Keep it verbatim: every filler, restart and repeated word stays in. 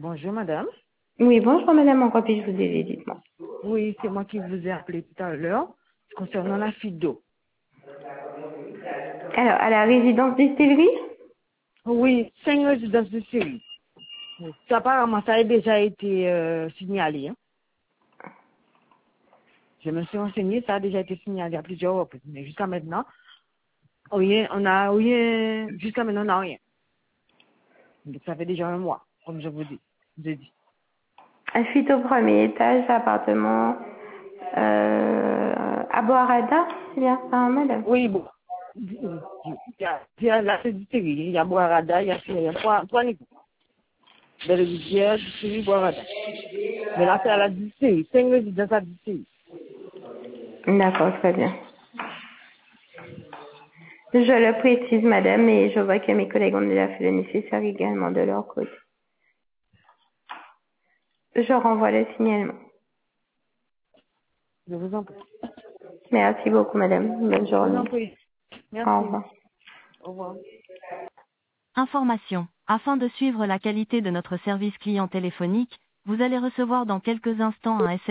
Bonjour madame. Oui, bonjour madame, en quoi puis-je vous aider, dites-moi. Oui, c'est moi qui vous ai appelé tout à l'heure concernant la fuite d'eau. Alors, à la résidence distillerie. Oui, cinq résidences de série. Oui. Ça, apparemment, ça a déjà été euh, signalé. Hein. Je me suis renseignée, ça a déjà été signalé à plusieurs reprises. Mais jusqu'à maintenant, rien, on a rien, jusqu'à maintenant, on n'a rien. Donc, ça fait déjà un mois, comme je vous dis. Je dis. Suite au premier étage, appartement euh, à Boarada, c'est bien ça, hein, madame? Oui, bon. Il y a, il y a la série, il y a Boarada, il y a, il y a trois, trois niveaux. Belvédère, distillerie, Boarada. Mais là, c'est à la distillerie, cinq résidences à distillerie. D'accord, très bien. Je le précise, madame, et je vois que mes collègues ont déjà fait le nécessaire également de leur côté. Je renvoie le signalement. Je vous en prie. Merci beaucoup, madame. Bonne Je vous journée. en prie. Au Merci. revoir. Au revoir. Information. Afin de suivre la qualité de notre service client téléphonique, vous allez recevoir dans quelques instants un S M S